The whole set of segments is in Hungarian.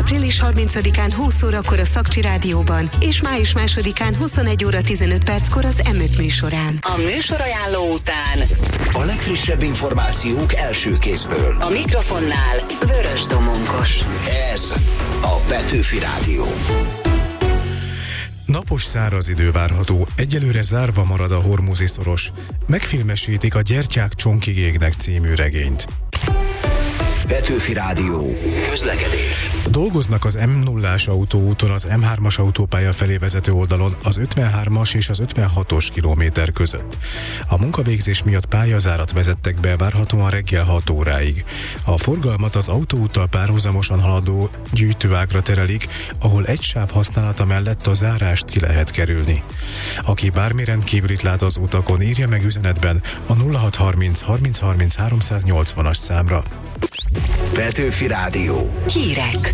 április 30-án 20 órakor a Szakcsi Rádióban, és május 2-án 21 óra 15 perckor az M5 műsorán. A műsorajánló után a legfrissebb információk első kézből. A mikrofonnál Vörös Domongos. Ez a Petőfi Rádió. Napos száraz idő várható, egyelőre zárva marad a Hormuzi-szoros. Megfilmesítik a Gyertyák csonkig égnek című regényt. Petőfi Rádió. Közlekedés. Dolgoznak az M0-ás autóúton az M3-as autópálya felé vezető oldalon az 53-as és az 56-os kilométer között. A munkavégzés miatt pályazárat vezettek be várhatóan reggel 6 óráig. A forgalmat az autóúttal párhuzamosan haladó gyűjtőágra terelik, ahol egy sáv használata mellett a zárást ki lehet kerülni. Aki bármi rendkívülit lát az utakon, írja meg üzenetben a 0630 30 30 380-as számra. Petőfi Rádió. Hírek.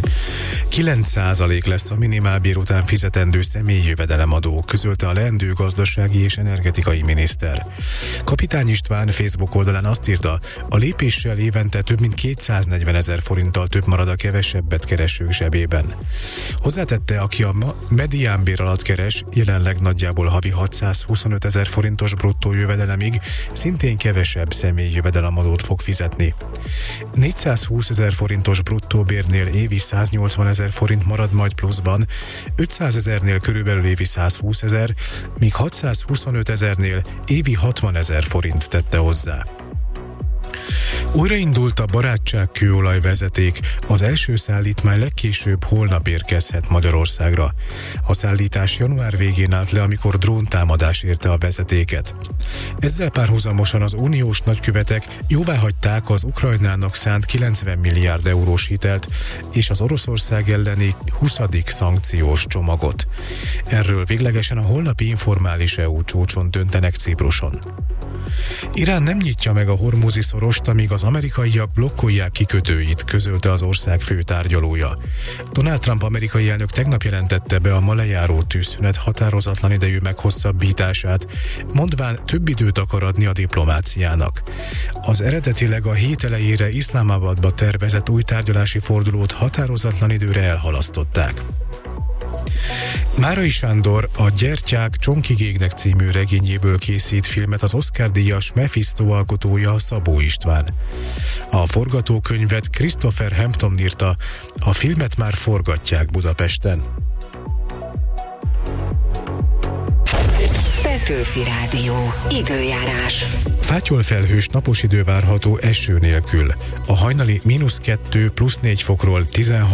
9% lesz a minimálbér után fizetendő személyi jövedelemadó, közölte a leendő gazdasági és energetikai miniszter. Kapitány István Facebook oldalán azt írta, a lépéssel évente több mint 240 000 forinttal több marad a kevesebbet keresők zsebében. Hozzátette, aki a mediánbér alatt keres, jelenleg nagyjából havi 625 000 forintos bruttó jövedelemig szintén kevesebb személyi jövedelemadót fog fizetni. 420 000 forintos bruttó bérnél évi 180 000 forint marad majd pluszban, 500 000-nél körülbelül évi 120 000, míg 625 000-nél évi 60 000 forint tette hozzá. Újraindult a barátságkőolaj vezeték, az első szállítmány legkésőbb holnap érkezhet Magyarországra. A szállítás január végén állt le, amikor dróntámadás érte a vezetéket. Ezzel párhuzamosan az uniós nagykövetek jóváhagyták az Ukrajnának szánt 90 milliárd eurós hitelt és az Oroszország elleni 20. szankciós csomagot. Erről véglegesen a holnapi informális EU csúcson döntenek Cipruson. Irán nem nyitja meg a Hormuzi-szorost, amíg az amerikaiak blokkolják kikötőit, közölte az ország főtárgyalója. Donald Trump amerikai elnök tegnap jelentette be a ma lejáró tűzszünet határozatlan idejű meghosszabbítását, mondván több időt akar adni a diplomáciának. Az eredetileg a hét elejére Iszlámábadba tervezett új tárgyalási fordulót határozatlan időre elhalasztották. Márai Sándor a Gyertyák csonkig égnek című regényéből készít filmet az Oscar-díjas Mephisto alkotója, Szabó István. A forgatókönyvet Christopher Hampton írta, a filmet már forgatják Budapesten. Petőfi Rádió. Időjárás. Fátyolfelhős napos idő várható eső nélkül. A hajnali -2 + 4 fokról 16